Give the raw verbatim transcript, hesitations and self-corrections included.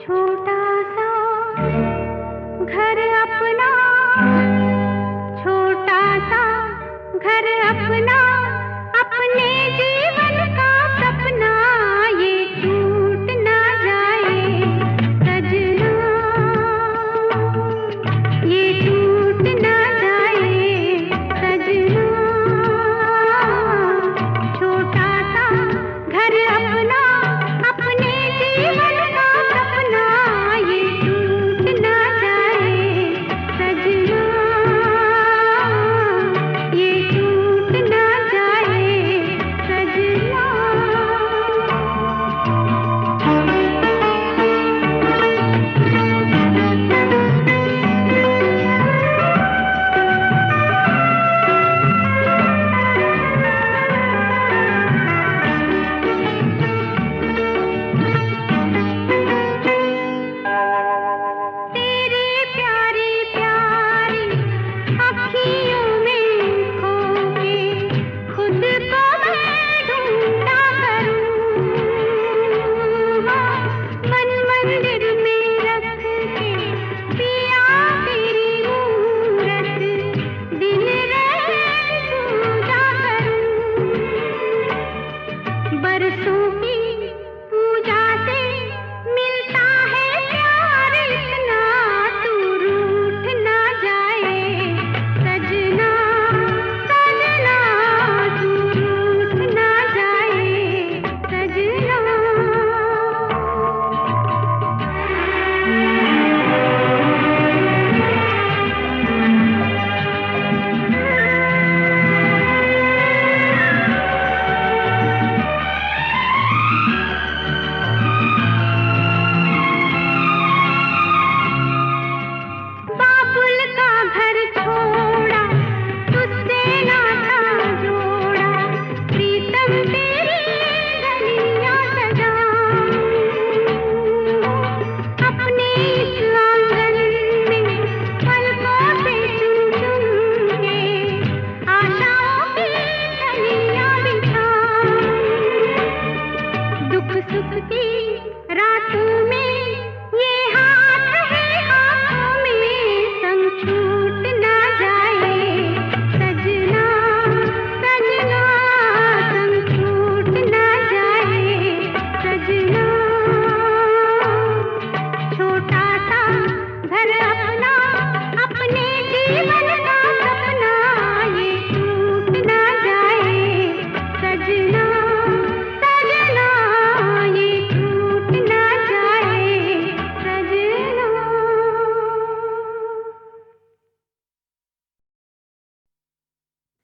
छोटा सा घर अपना, छोटा सा घर अपना, अपने जीवन का सपना ये टूट ना जाए सजना, ये टूट ना जाए सजना। छोटा सा घर अपना, अपने जीवन का सपना ये टूट ना जाए सजना, ये टूट ना जाए सजना। तेरी प्यारी प्यारी अखियों में खो के खुद को मैं ढूंढा करूं, मन मंदिर में रख के पिया तेरी मूरत दिन रात पूजा करूं। बरसों की पूजा से मिलता है प्यार इतना, तू रूठ ना जाए सजना, सजना तू रूठ ना जाए सजना। बाबुल का घर छोड़ा, तुझसे नाता जोड़ा, प्रीतम तेरी गलियां सजाऊं, अपने इस आंगन में पलकों से चुन चुन के आशाओं की कलियां बिछाऊं। दुख सुख की रातों में ये हाथ